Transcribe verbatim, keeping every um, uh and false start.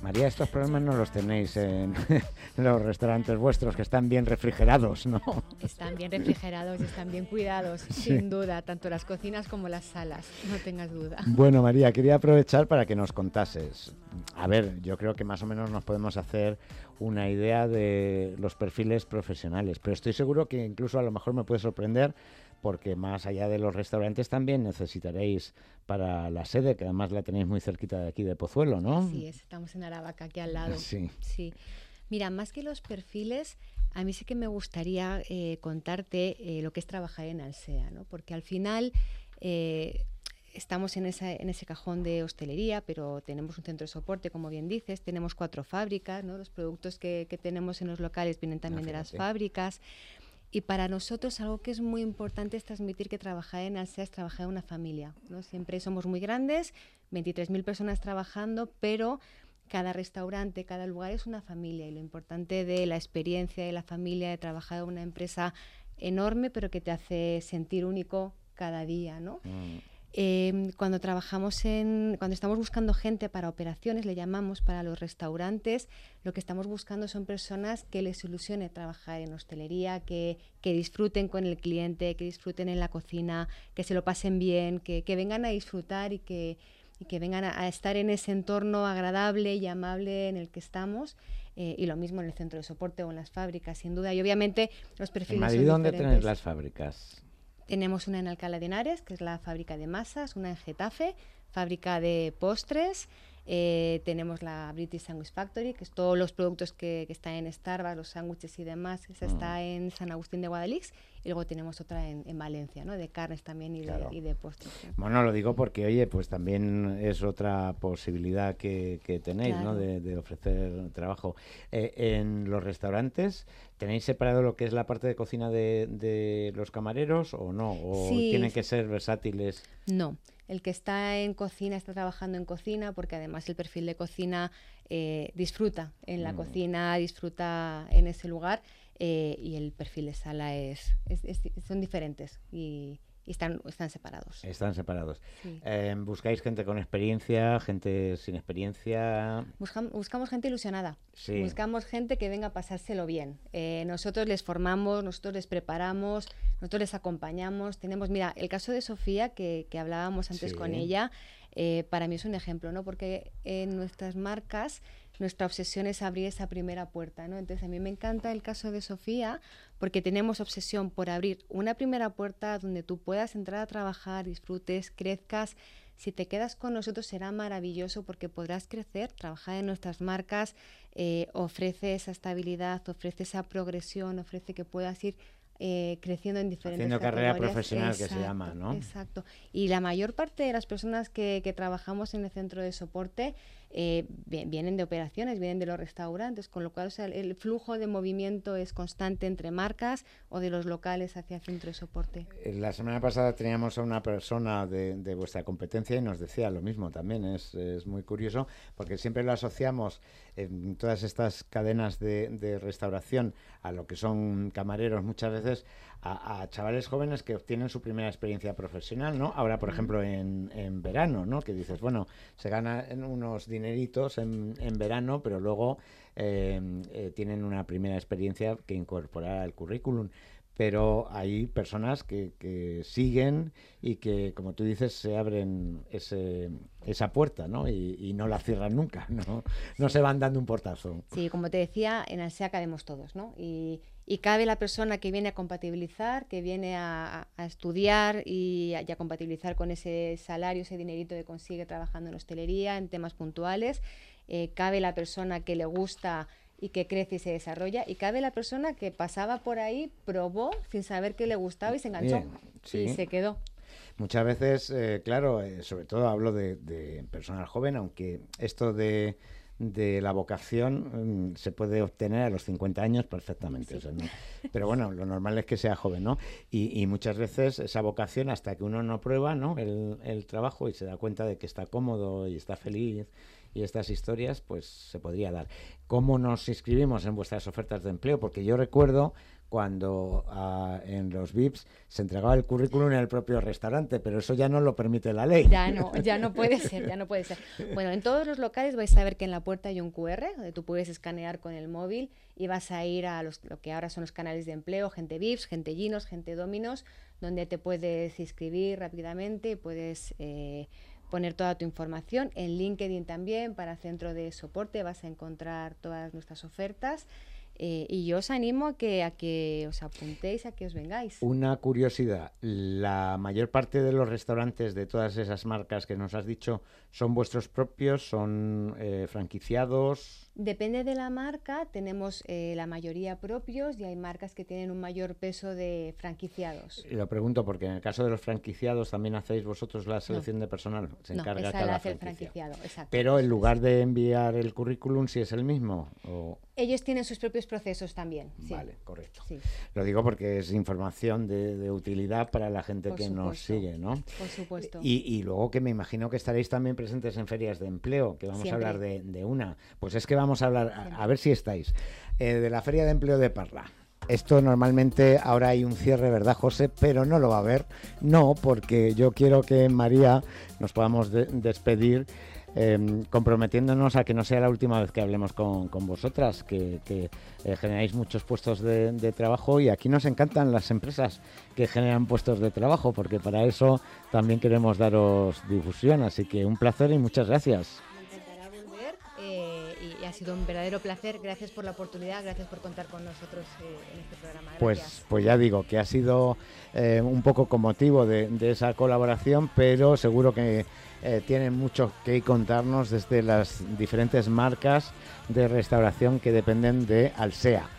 María, estos problemas no los tenéis en los restaurantes vuestros, que están bien refrigerados, ¿no? Están bien refrigerados y están bien cuidados, sí. Sin duda, tanto las cocinas como las salas, no tengas duda. Bueno, María, quería aprovechar para que nos contases. A ver, yo creo que más o menos nos podemos hacer una idea de los perfiles profesionales, pero estoy seguro que incluso a lo mejor me puede sorprender, porque más allá de los restaurantes también necesitaréis para la sede, que además la tenéis muy cerquita de aquí de Pozuelo, ¿no? Sí, estamos en Aravaca, aquí al lado. Sí. Sí. Mira, más que los perfiles, a mí sí que me gustaría eh, contarte eh, lo que es trabajar en Alsea, ¿no? Porque al final eh, estamos en, esa, en ese cajón de hostelería, pero tenemos un centro de soporte, como bien dices, tenemos cuatro fábricas, ¿no? Los productos que, que tenemos en los locales vienen también de las fábricas. Y para nosotros algo que es muy importante es transmitir que trabajar en Alsea es trabajar en una familia, ¿no? Siempre somos muy grandes, veintitrés mil personas trabajando, pero cada restaurante, cada lugar es una familia, y lo importante de la experiencia de la familia, de trabajar en una empresa enorme, pero que te hace sentir único cada día, ¿no? Mm. Eh, cuando trabajamos en, cuando estamos buscando gente para operaciones, le llamamos, para los restaurantes, lo que estamos buscando son personas que les ilusione trabajar en hostelería, que, que disfruten con el cliente, que disfruten en la cocina, que se lo pasen bien, que, que vengan a disfrutar y que, y que vengan a, a estar en ese entorno agradable y amable en el que estamos. Eh, y lo mismo en el centro de soporte o en las fábricas, sin duda. Y obviamente los perfiles ¿En Madrid son dónde diferentes. tenéis las fábricas? Tenemos una en Alcalá de Henares, que es la fábrica de masas, una en Getafe, fábrica de postres. Eh, tenemos la British Sandwich Factory, que es todos los productos que, que están en Starbucks, los sándwiches y demás. Esa mm. está en San Agustín de Guadalix. Y luego tenemos otra en, en Valencia, ¿no? De carnes también y, claro. de, y de postres. ¿Sí? Bueno, lo digo porque, oye, pues también es otra posibilidad que, que tenéis, claro. ¿no? De, de ofrecer trabajo. Eh, en los restaurantes, ¿tenéis separado lo que es la parte de cocina de, de los camareros o no? ¿O sí. tienen que ser versátiles? No. El que está en cocina está trabajando en cocina, porque además el perfil de cocina eh, disfruta en la mm. cocina, disfruta en ese lugar, eh, y el perfil de sala es, es, es son diferentes y, y están, están separados. Están separados. Sí. Eh, ¿Buscáis gente con experiencia, gente sin experiencia? Buscam, buscamos gente ilusionada. Sí. Buscamos gente que venga a pasárselo bien. Eh, nosotros les formamos, nosotros les preparamos, nosotros les acompañamos. Tenemos, mira, el caso de Sofía, que, que hablábamos antes sí. con ella, eh, para mí es un ejemplo, ¿no? Porque en nuestras marcas nuestra obsesión es abrir esa primera puerta, ¿no? Entonces a mí me encanta el caso de Sofía, porque tenemos obsesión por abrir una primera puerta donde tú puedas entrar a trabajar, disfrutes, crezcas. Si te quedas con nosotros será maravilloso, porque podrás crecer, trabajar en nuestras marcas, eh, ofrece esa estabilidad, ofrece esa progresión, ofrece que puedas ir eh, creciendo en diferentes Haciendo categorías. Carrera profesional, exacto, que se llama, ¿no? Exacto. Y la mayor parte de las personas que, que trabajamos en el centro de soporte eh, vienen de operaciones, vienen de los restaurantes, con lo cual, o sea, el flujo de movimiento es constante entre marcas o de los locales hacia el centro de soporte. La semana pasada teníamos a una persona de, de vuestra competencia y nos decía lo mismo también. Es, es muy curioso, porque siempre lo asociamos en todas estas cadenas de, de restauración a lo que son camareros muchas veces, a, a chavales jóvenes que obtienen su primera experiencia profesional, ¿no? Ahora, por uh-huh. ejemplo, en, en verano, ¿no? Que dices, bueno, se ganan unos dineritos en, en verano, pero luego eh, eh, tienen una primera experiencia que incorporar al currículum. Pero hay personas que, que siguen y que, como tú dices, se abren ese, esa puerta, ¿no? Y, y no la cierran nunca, ¿no? No sí. se van dando un portazo. Sí, como te decía, en Alsea cabemos todos, ¿no? Y, y cabe la persona que viene a compatibilizar, que viene a, a estudiar y a, y a compatibilizar con ese salario, ese dinerito que consigue trabajando en hostelería, en temas puntuales. Eh, cabe la persona que le gusta y que crece y se desarrolla, y cabe la persona que pasaba por ahí, probó sin saber qué le gustaba y se enganchó. Bien, sí. y se quedó. Muchas veces, eh, claro, eh, sobre todo hablo de, de personal joven, aunque esto de, de la vocación mmm, se puede obtener a los cincuenta años perfectamente. Sí. O sea, ¿no? Pero bueno, lo normal es que sea joven, ¿no? Y, y muchas veces esa vocación, hasta que uno no prueba, ¿no? el, el trabajo y se da cuenta de que está cómodo y está feliz, y estas historias, pues se podría dar. ¿Cómo nos inscribimos en vuestras ofertas de empleo? Porque yo recuerdo cuando uh, en los V I Ps se entregaba el currículum en el propio restaurante, pero eso ya no lo permite la ley. Ya no, ya no puede ser, ya no puede ser. Bueno, en todos los locales vais a ver que en la puerta hay un cu erre, donde tú puedes escanear con el móvil y vas a ir a los, lo que ahora son los canales de empleo, gente V I Ps, gente Ginos, gente Dominos, donde te puedes inscribir rápidamente, puedes eh, poner toda tu información. En LinkedIn también, para centro de soporte, vas a encontrar todas nuestras ofertas. Eh, y yo os animo a que, a que os apuntéis, a que os vengáis. Una curiosidad, la mayor parte de los restaurantes de todas esas marcas que nos has dicho son vuestros propios, son eh, franquiciados. Depende de la marca, tenemos eh, la mayoría propios y hay marcas que tienen un mayor peso de franquiciados. Y lo pregunto porque en el caso de los franquiciados también hacéis vosotros la selección no. de personal, se no, encarga esa cada la hace el franquicia. franquiciado, exacto. Pero en lugar de enviar el currículum, ¿sí es el mismo? ¿O? Ellos tienen sus propios procesos también. Sí. Vale, correcto. Sí. Lo digo porque es información de, de utilidad para la gente Por que supuesto. nos sigue, ¿no? Por supuesto. Y, y luego que me imagino que estaréis también presentes en ferias de empleo, que vamos Siempre. a hablar de, de una. Pues es que vamos a hablar, a, a ver si estáis, eh, de la Feria de Empleo de Parla. Esto normalmente ahora hay un cierre, ¿verdad, José? Pero no lo va a haber. No, porque yo quiero que María nos podamos de- despedir eh, comprometiéndonos a que no sea la última vez que hablemos con, con vosotras, que, que eh, generáis muchos puestos de, de trabajo y aquí nos encantan las empresas que generan puestos de trabajo, porque para eso también queremos daros difusión. Así que un placer y muchas gracias. Me encantará volver eh, y, y ha sido un verdadero placer. Gracias por la oportunidad, gracias por contar con nosotros eh, en este programa. Gracias. Pues, pues ya digo que ha sido eh, un poco con motivo de, de esa colaboración, pero seguro que eh, tienen mucho que contarnos desde las diferentes marcas de restauración que dependen de Alsea.